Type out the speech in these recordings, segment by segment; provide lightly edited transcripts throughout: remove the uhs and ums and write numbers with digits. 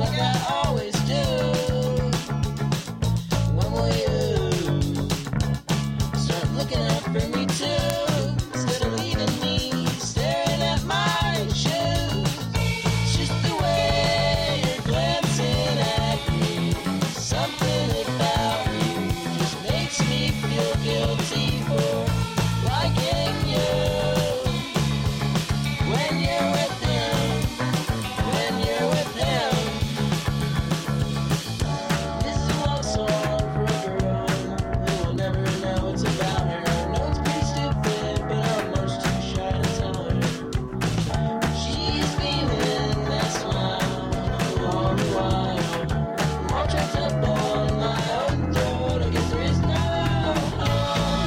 like I always do. When will you start looking out for me too? Instead of leaving me staring at my shoes. It's just the way you're glancing at me. Something about you just makes me feel guilty for liking you. When you're with him, when you're with him. This is a love song for a girl who will never know it's about her. No, it's pretty stupid, but I'm much too shy to tell her. She's beaming that smile all the while. I'm all trapped up on my own throat. I guess there is no hope.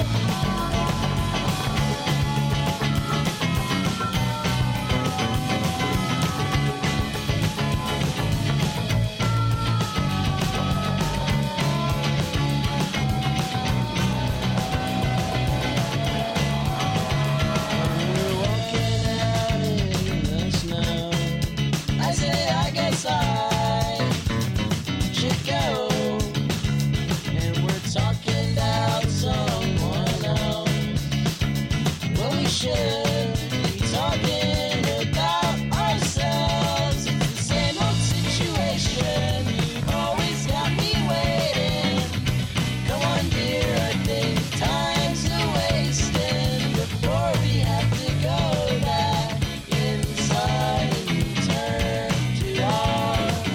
We're walking out in the snow. I say I guess I should go. And we're talking about someone else. Well, we should be talking about ourselves. It's the same old situation. You've always got me waiting. Come on, dear, I think time's a wasting before we have to go back inside and return to our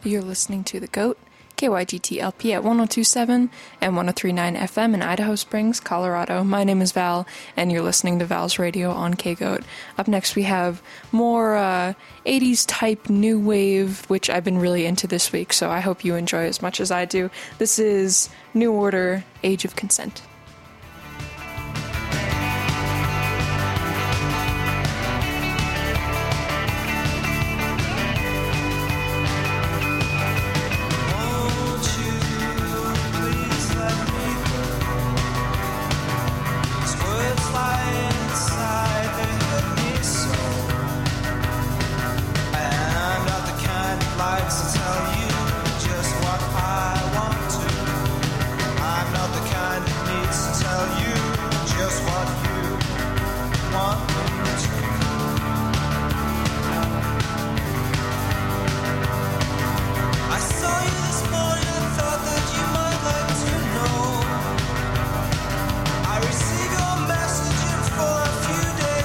You're listening to The GOAT, KYGT-LP at 102.7 and 103.9 FM in Idaho Springs, Colorado. My name is Val, and you're listening to Val's Radio on KGOAT. Up next we have more 80s type new wave, which I've been really into this week, so I hope you enjoy as much as I do. This is New Order, Age of Consent.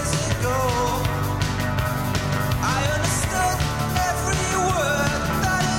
I understood every word that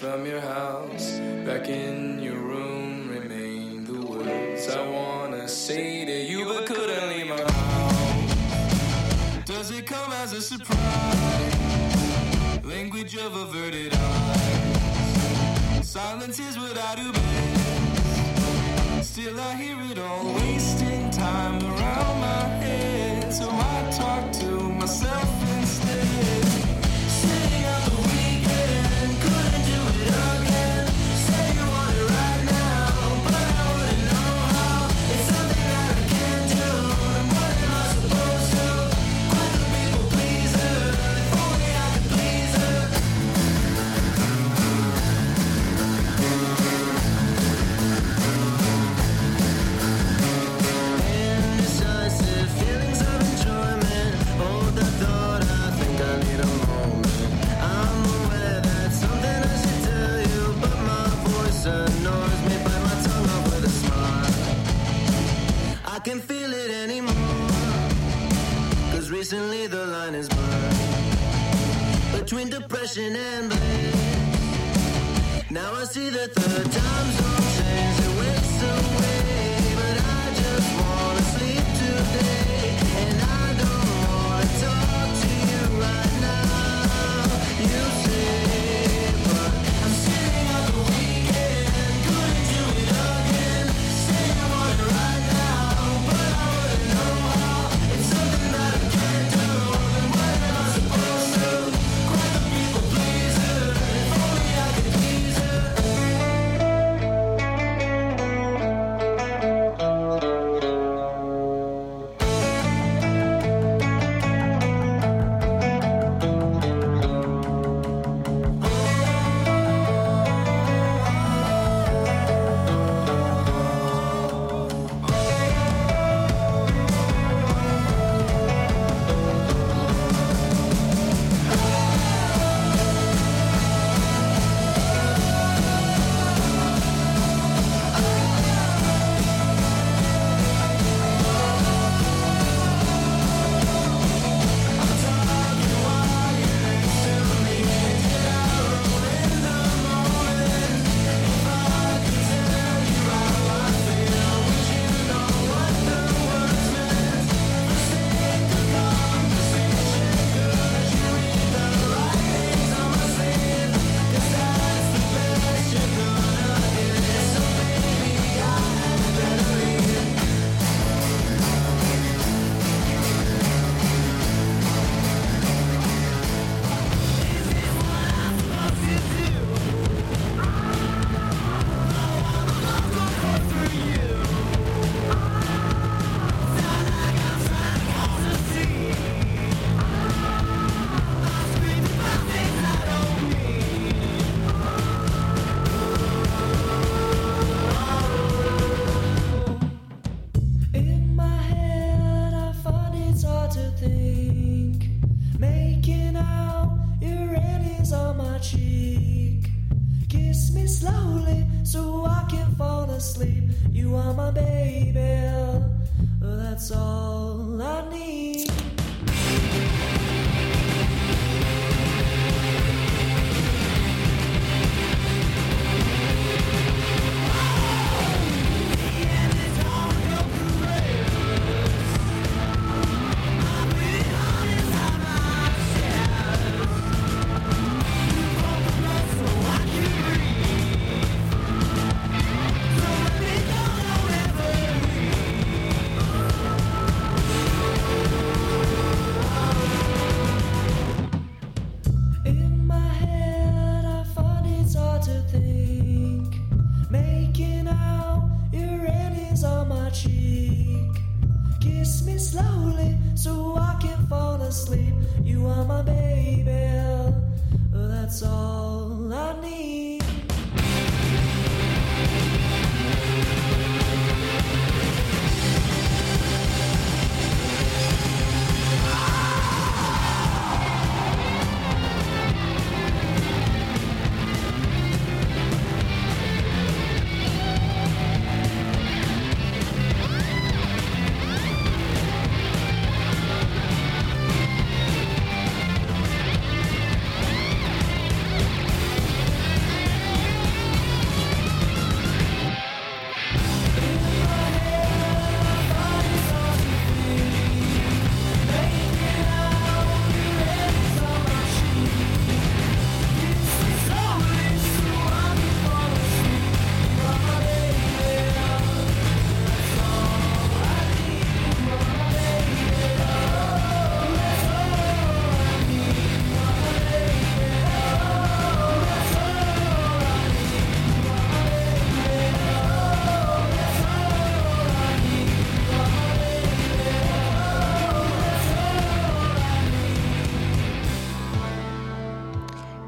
from your house. Back in your room remain the words I wanna say to you but couldn't leave my house. Does it come as a surprise? Language of averted eyes. Silence is what I do best. Still I hear it all, wasting time around my head. So I talk to myself instead. Sitting out the weekend, couldn't do it again. Say you want it right now, but I wouldn't know how. It's something that I can't do, and what am I supposed to? Quit the people pleaser, if only I could please her. Indecisive feelings of enjoyment. Hold that thought, I think I need a moment. I'm aware that's something I should tell you, but my voice annoys me. Bite my tongue off with a smile. I can't feel it anymore, 'cause recently the line is blurred between depression and bliss. Now I see that the time zone changed, it wakes away, but I just wanna sleep today, and I don't wanna talk to you right now. You say, but I'm sitting on the weekend, couldn't do it again. Say you want it right now, but I wouldn't know how. It's something that I can't do, then what am I supposed to? Quite the people pleaser, if only I could please her. In my head, I find it's hard to think. Making out your hand is on my cheek. Kiss me slowly so I can fall asleep. You are my baby, that's all I need.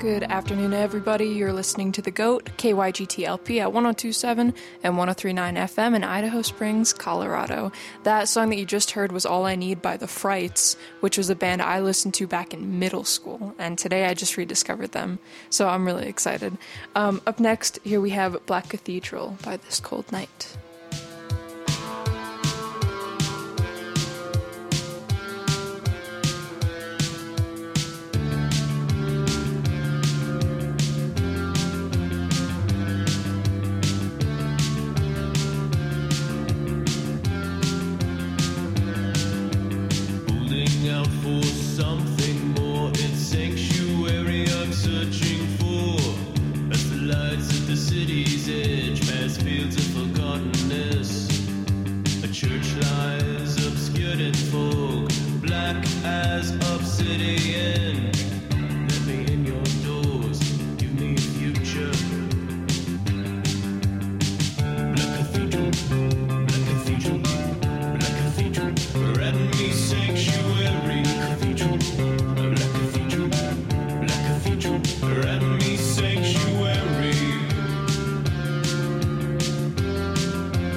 Good afternoon, everybody. You're listening to The GOAT, KYGTLP at 102.7 and 103.9 FM in Idaho Springs, Colorado. That song that you just heard was All I Need by The Frights, which was a band I listened to back in middle school, and today I just rediscovered them, so I'm really excited. Up next, here we have Black Cathedral by This Cold Night. Something more, it's sanctuary I'm searching for. As the lights at the city's edge pass fields of forgottenness, a church lies obscured in fog, black as obsidian. Let me in your doors, give me a future. Black cathedral, black cathedral, black cathedral, grant me sanctuary. Grant me sanctuary.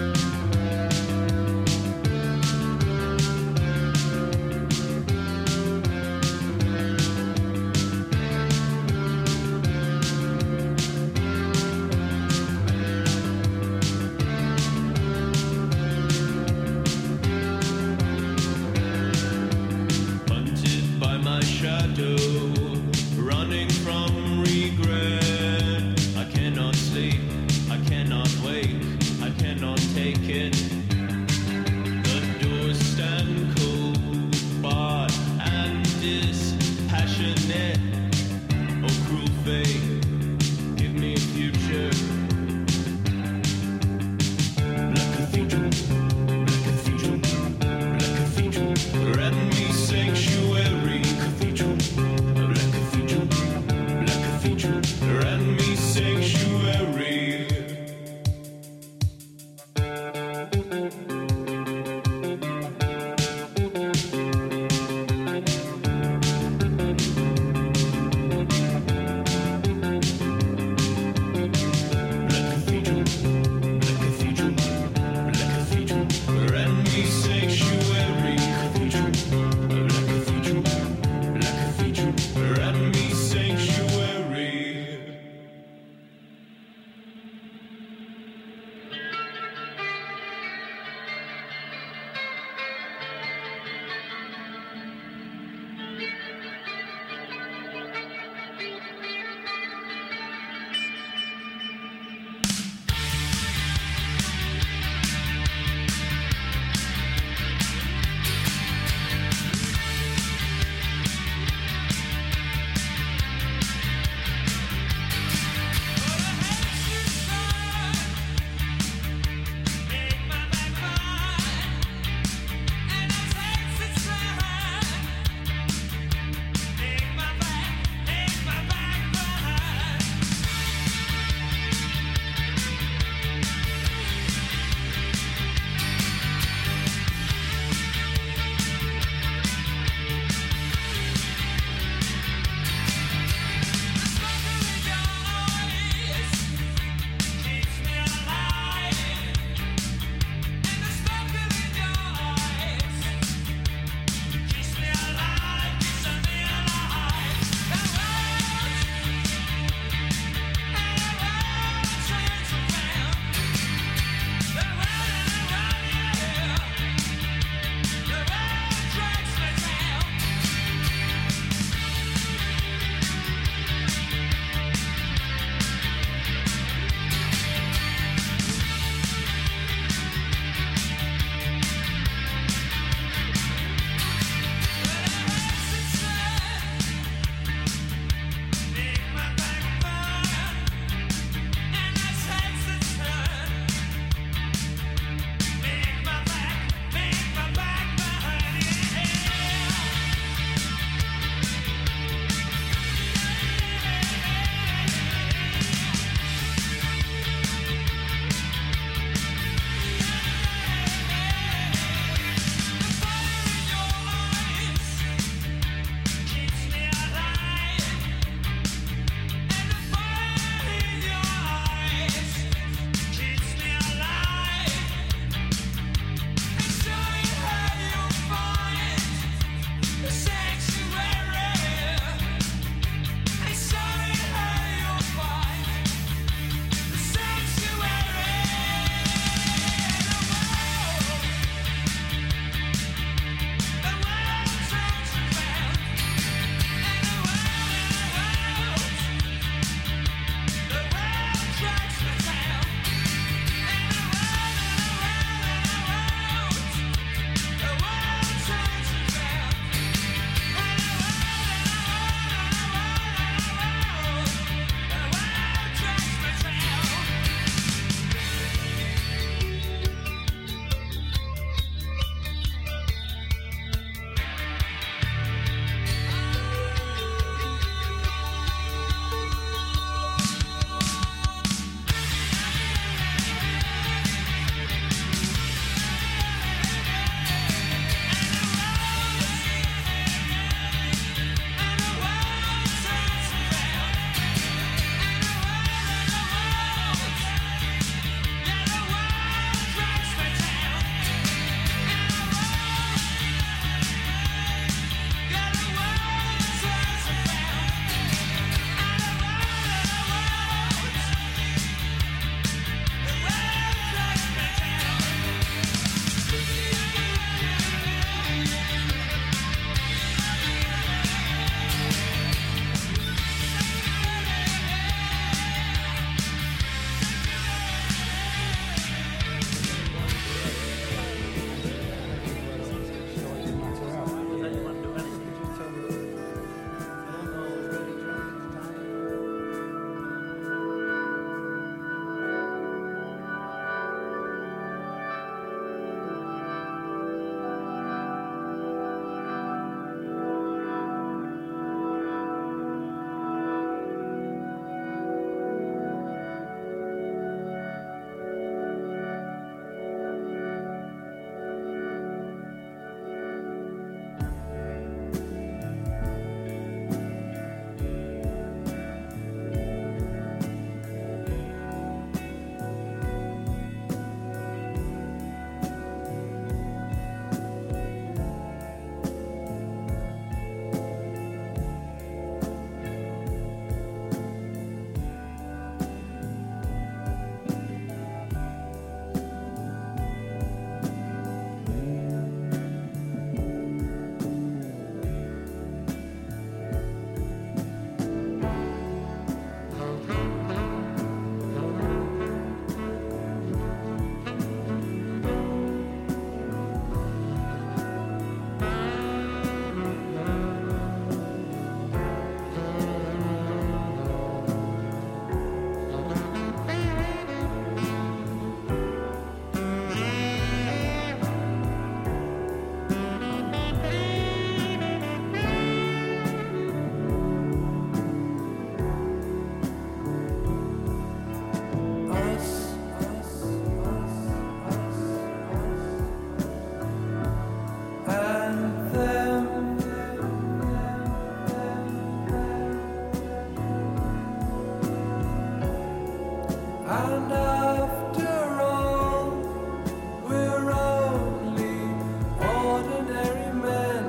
And after all, we're only ordinary men.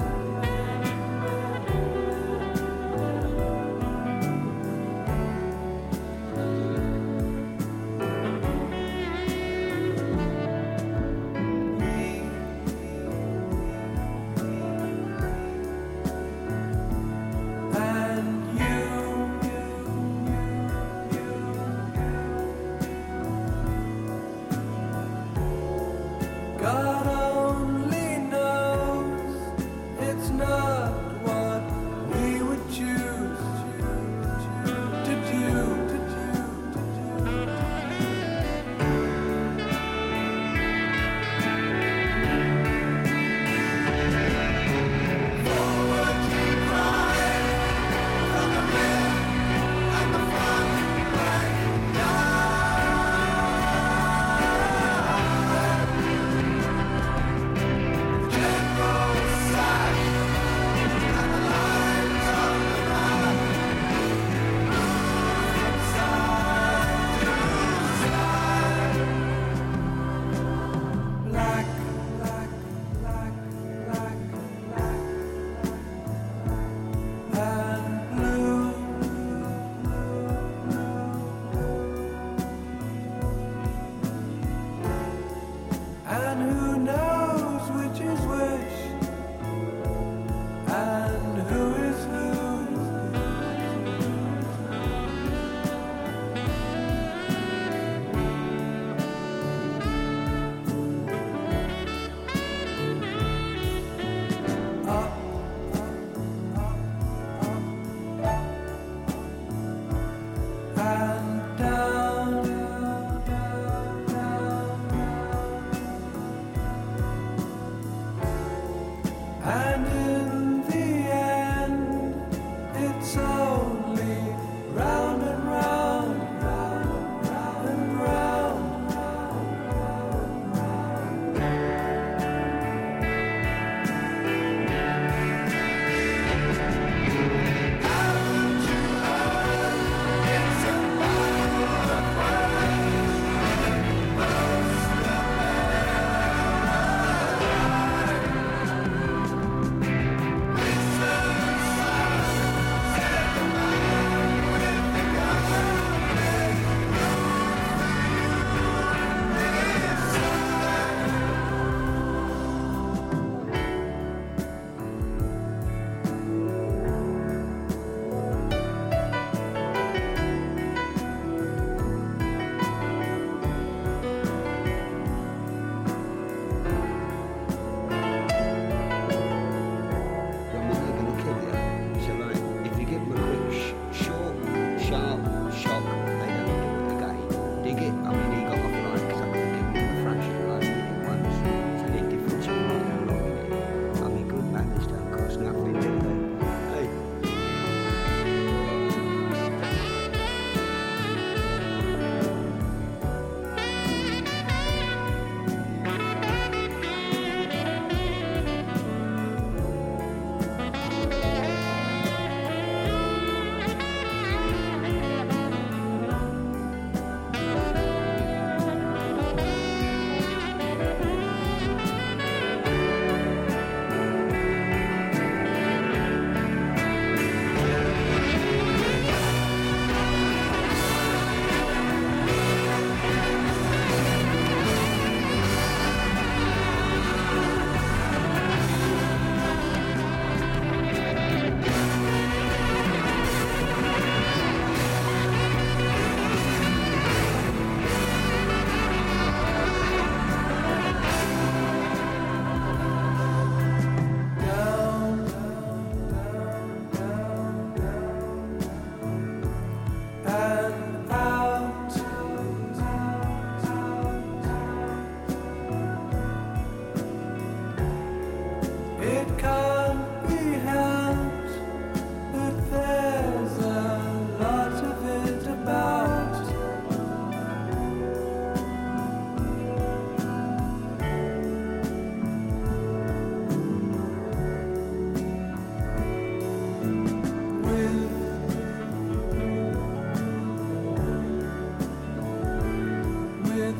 And God only knows it's not what we would choose to do. Black, black, black, black, black, and blue. And who knows which is which, and who is who. Up, and down, and in the end, it's only round and round, round and round. I'm not going to kill you. So like, if you give them a quick, short, sharp shock, they don't do it again. Dig it. I mean, he got off like, because I could have given him a fraction like he did once. It's any difference from like how long it is. I mean, good manners don't cost nothing, do they? Hey.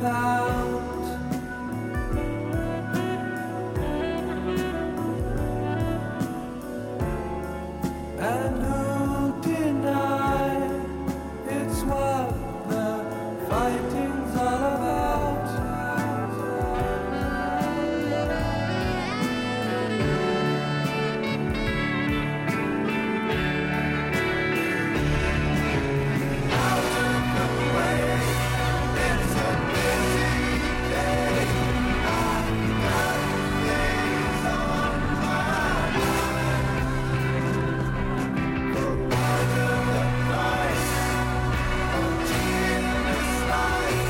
without. And who'll deny it's what the fighting's all about? Life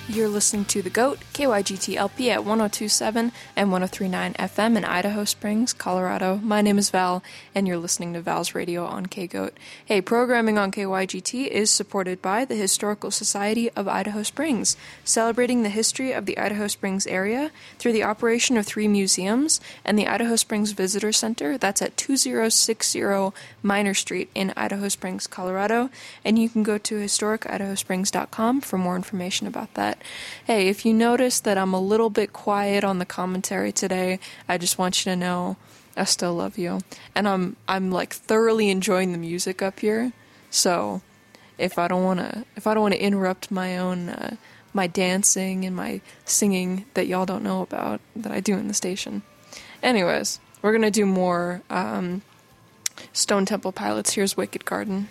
You're listening to The GOAT, KYGT-LP at 102.7 and 103.9 FM in Idaho Springs, Colorado. My name is Val, and you're listening to Val's Radio on KGOAT. Hey, programming on KYGT is supported by the Historical Society of Idaho Springs, celebrating the history of the Idaho Springs area through the operation of 3 museums and the Idaho Springs Visitor Center. That's at 2060 Minor Street in Idaho Springs, Colorado. And you can go to historicidahosprings.com for more information about that. Hey, if you notice that I'm a little bit quiet on the commentary today, I just want you to know I still love you. And I'm like thoroughly enjoying the music up here. So if I don't want to interrupt my own my dancing and my singing that y'all don't know about that I do in the station. Anyways, we're going to do more Stone Temple Pilots. Here's Wicked Garden.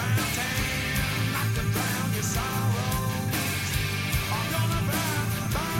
Sorrows, I'm gonna burn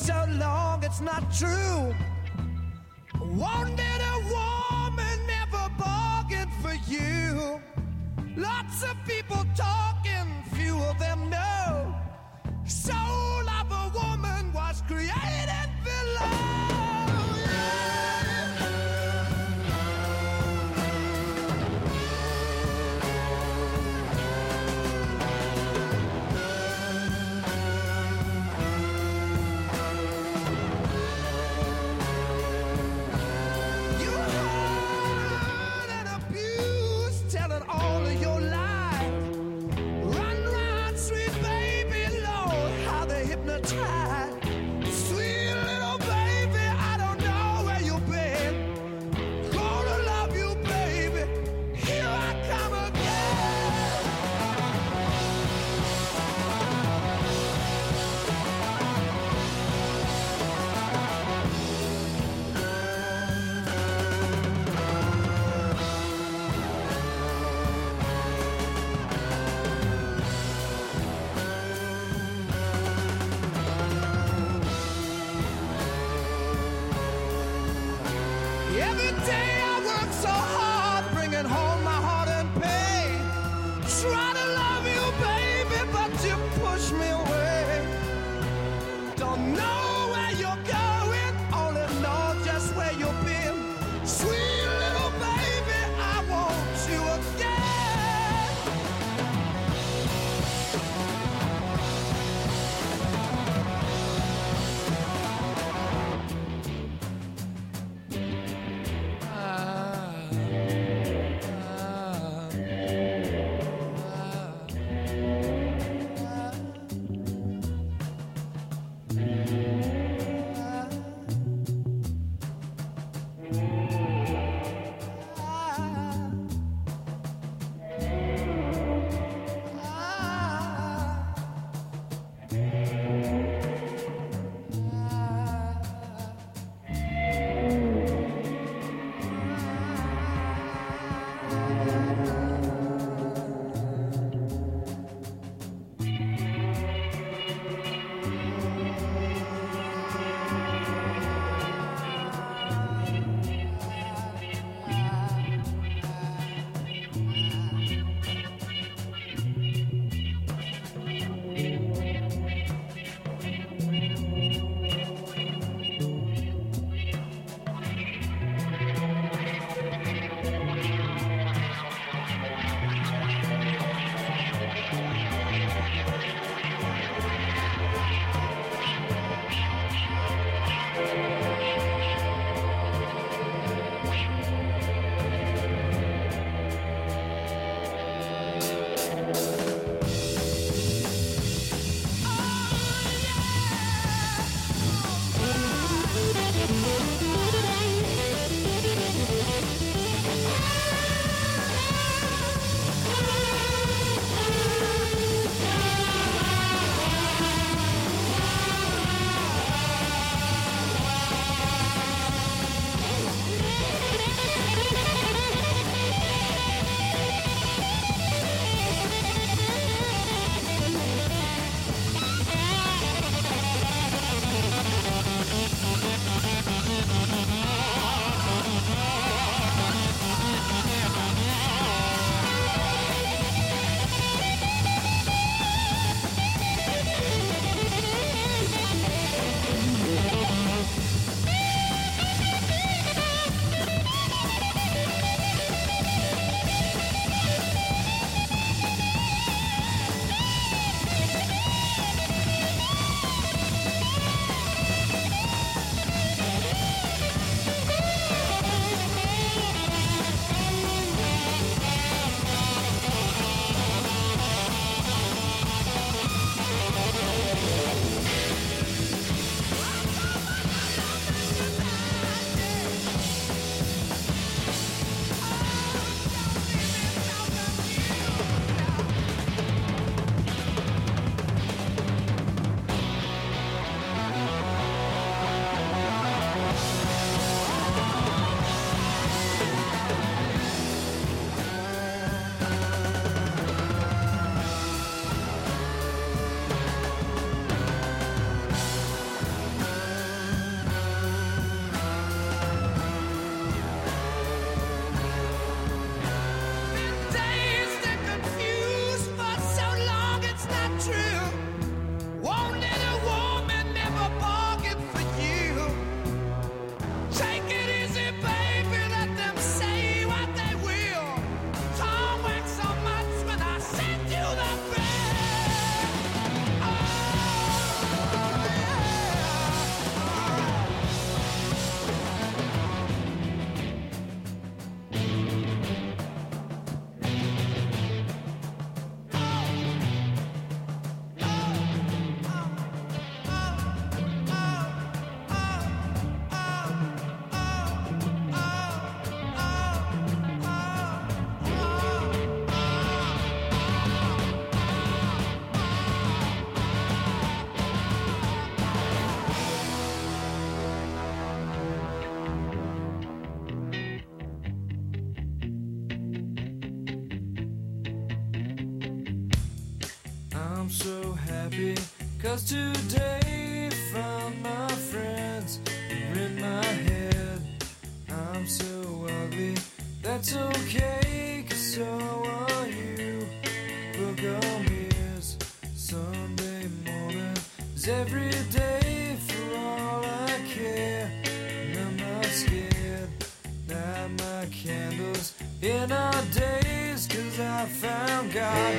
so long it's not true. Wanted a woman, never bargained for you. Lots of people talking, few of them know. Soul of a woman was created below. happy, 'cause today found my friends are in my head. I'm so ugly, that's okay, 'cause so are you. Book on ears, Sunday morning is every day for all I care. And I'm not scared, light my candles in our days, 'cause I found God.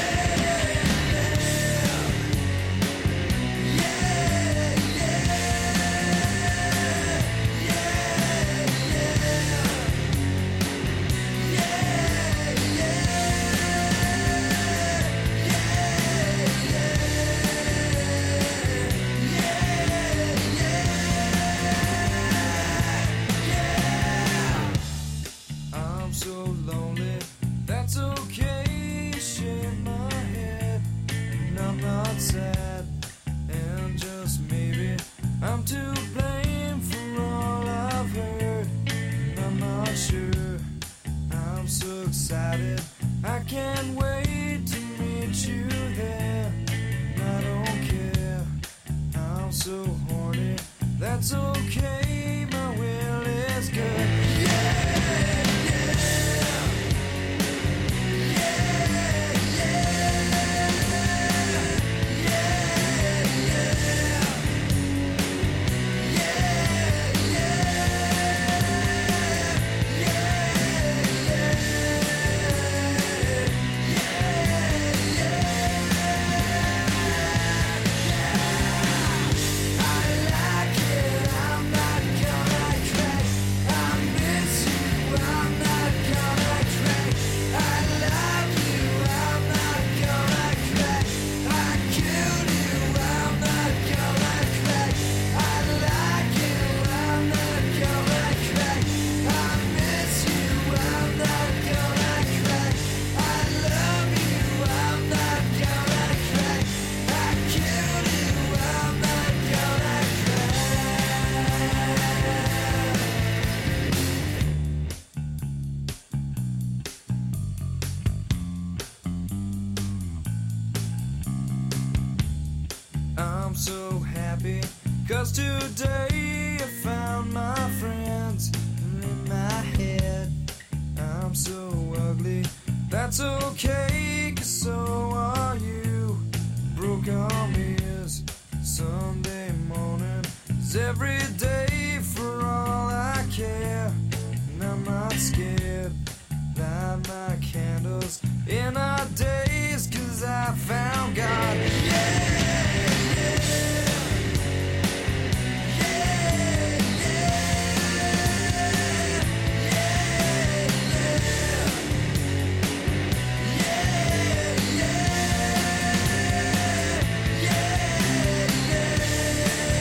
I'm so lonely, that's okay, shake my head, and I'm not sad, and just maybe I'm to blame for all I've heard, and I'm not sure, I'm so excited, I can't wait to meet you there, and I don't care, I'm so horny, that's okay, my will is good. I'm so happy, 'cause today I found my friends in my head. I'm so ugly, that's okay, 'cause so are you. Broke arm is Sunday morning is every day for all I care. And I'm not scared, light my candles in our days, 'cause I found God.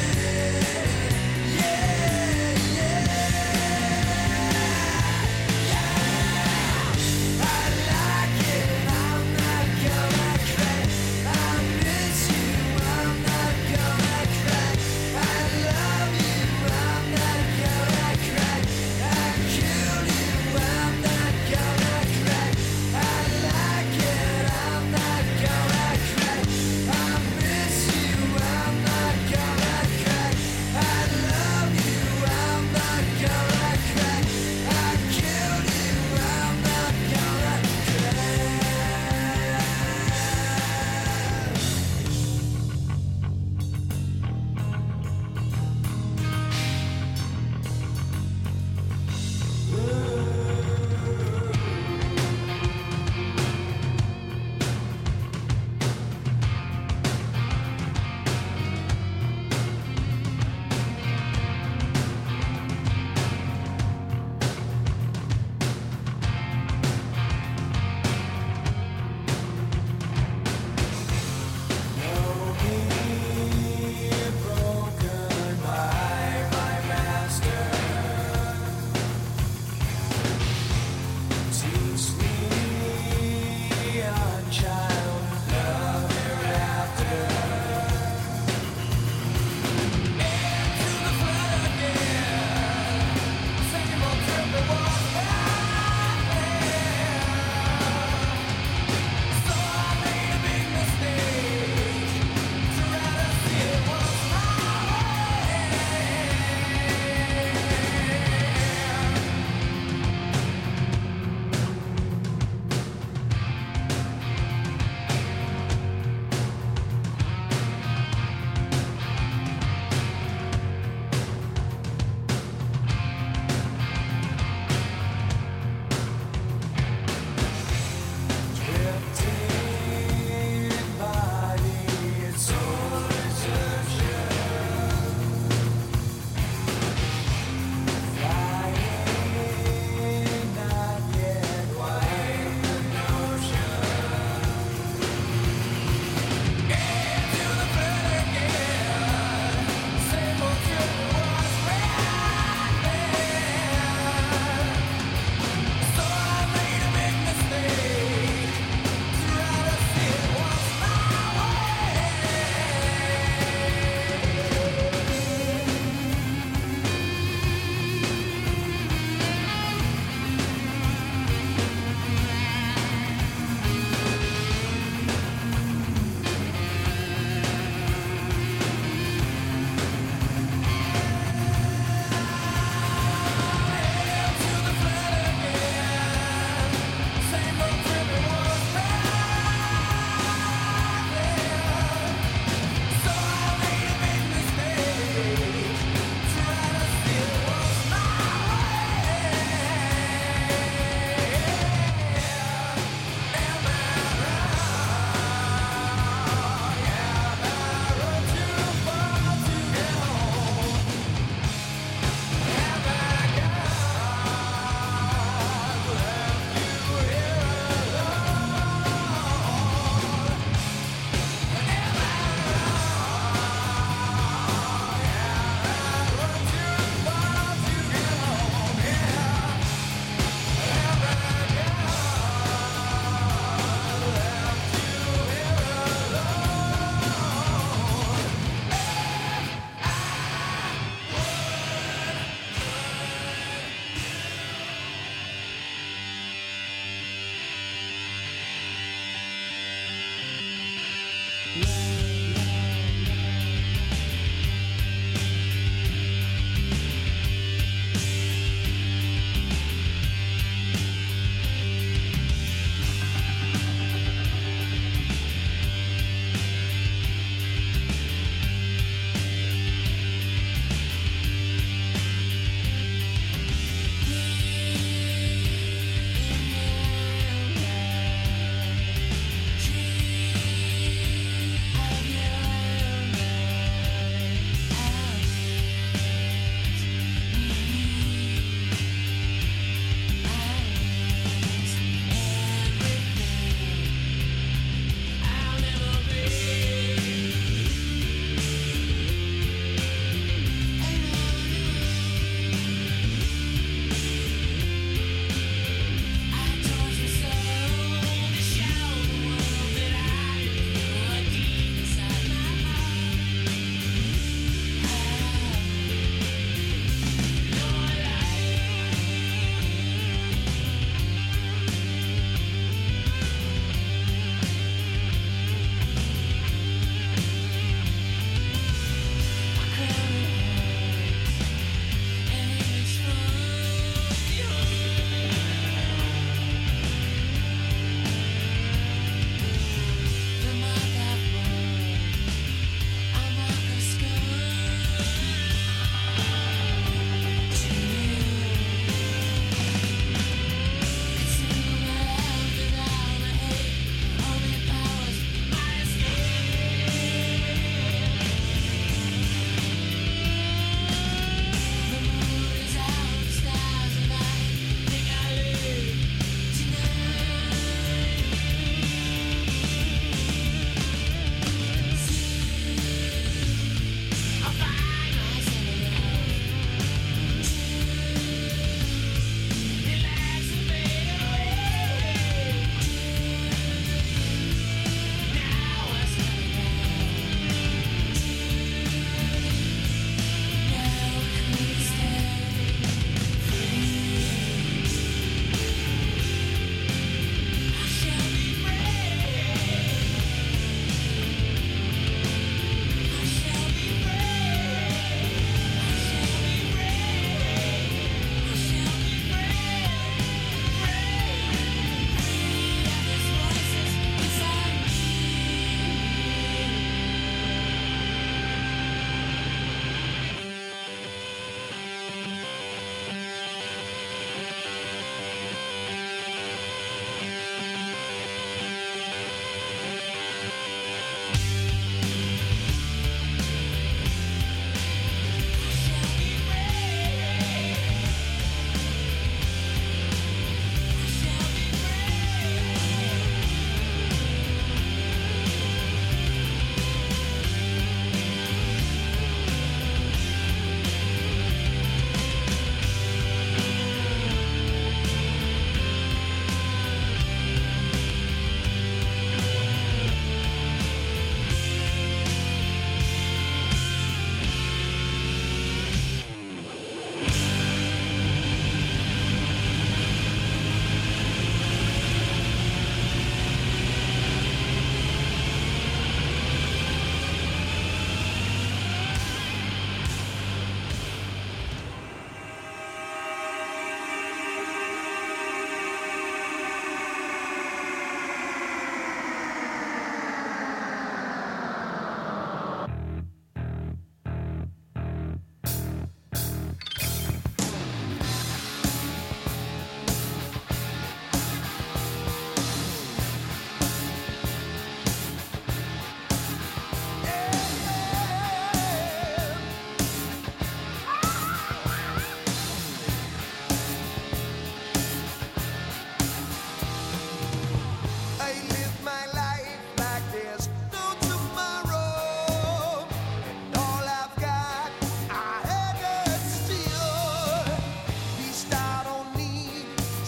Yeah.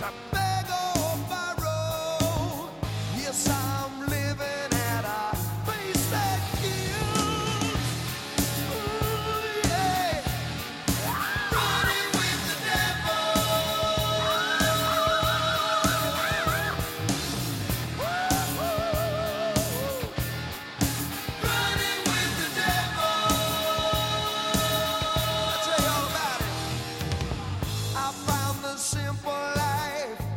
I beg or borrow. Yes, I'm living at a pace that kills. Ooh, yeah. Running with the devil. Running with the devil. I'll tell you all about it. I found the simple life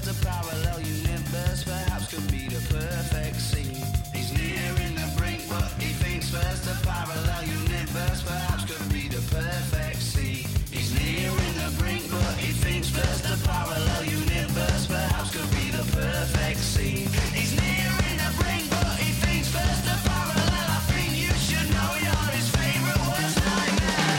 a parallel universe, perhaps could be the perfect scene. He's nearing the brink, but he thinks first a parallel universe, perhaps could be the perfect scene. He's nearing the brink, but he thinks first a parallel universe, perhaps could be the perfect scene. He's nearing the brink, but he thinks first a parallel. I think you should know you're his favorite worst nightmare.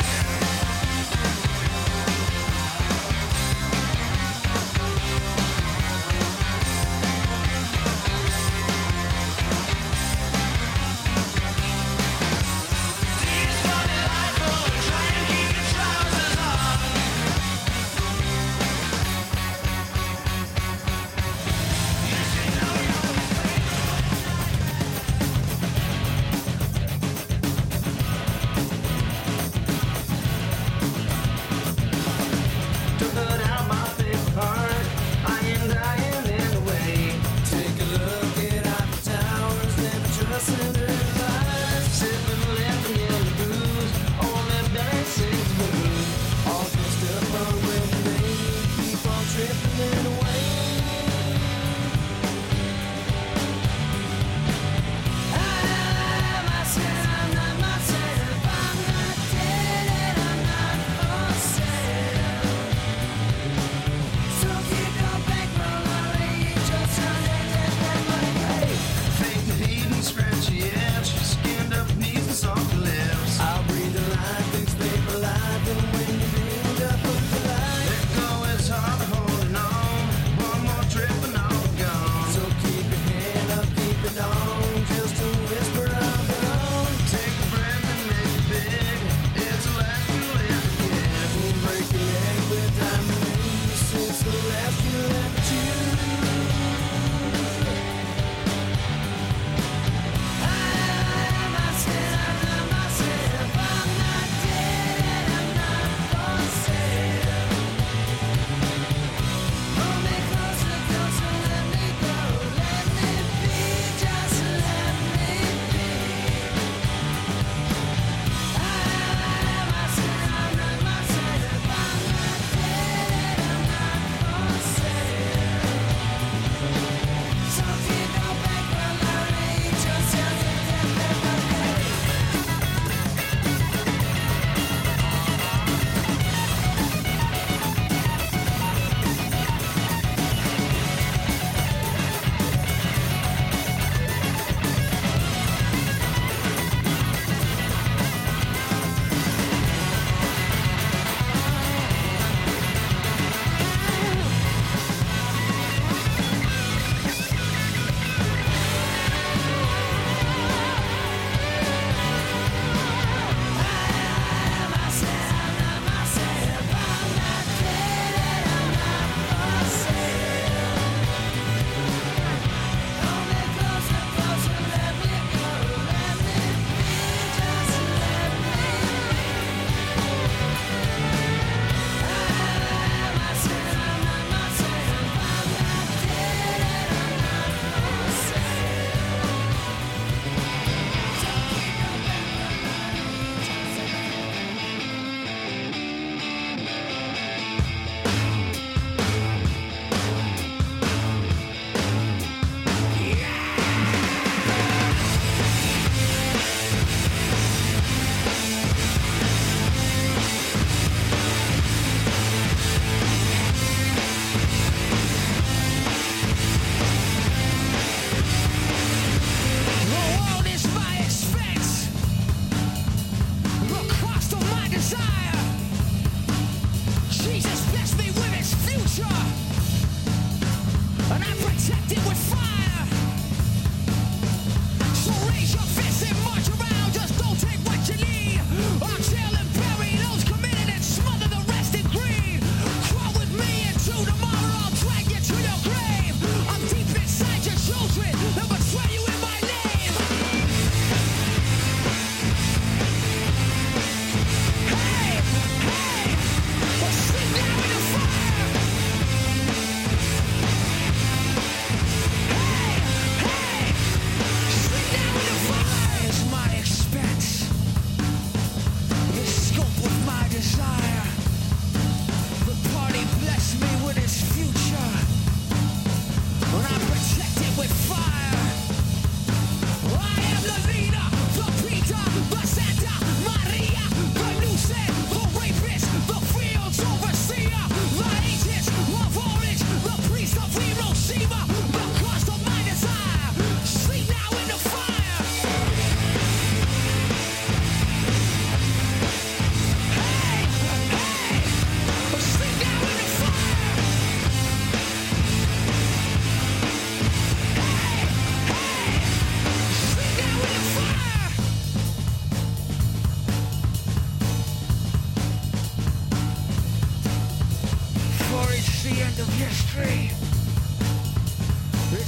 Hey!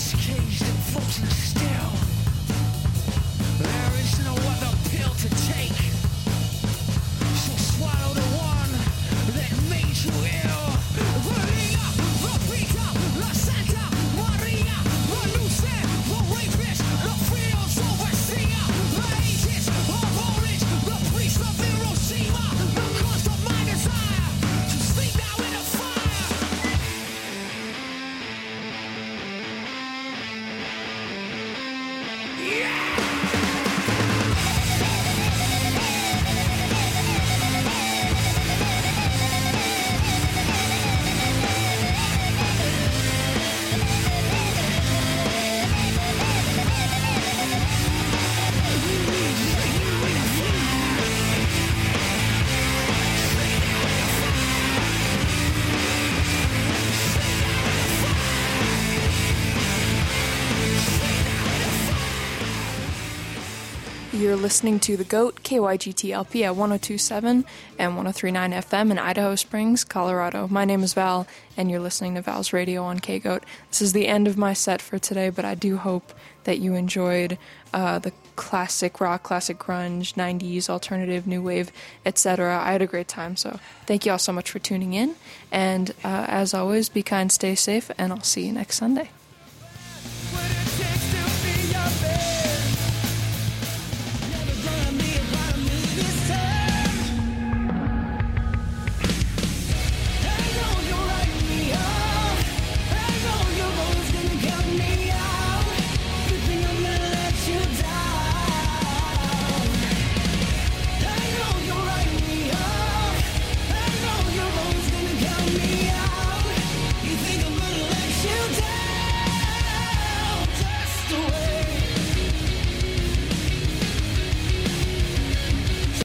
It's caged and frozen still. There is no other pill to take. So swallow the one that made you ill. Maria, the Vita, La Santa Maria, the Lucid, the rapist, the fields overseer, the ages of orange, the priest of Hiroshima, the cause of my desire to sleep now in a fire. You're listening to The GOAT, KYGT-LP at 102.7 and 103.9 FM in Idaho Springs, Colorado. My name is Val, and you're listening to Val's Radio on KGOAT. This is the end of my set for today, but I do hope that you enjoyed the classic rock, classic grunge, 90s, alternative, new wave, etc. I had a great time, so thank you all so much for tuning in. And as always, be kind, stay safe, and I'll see you next Sunday.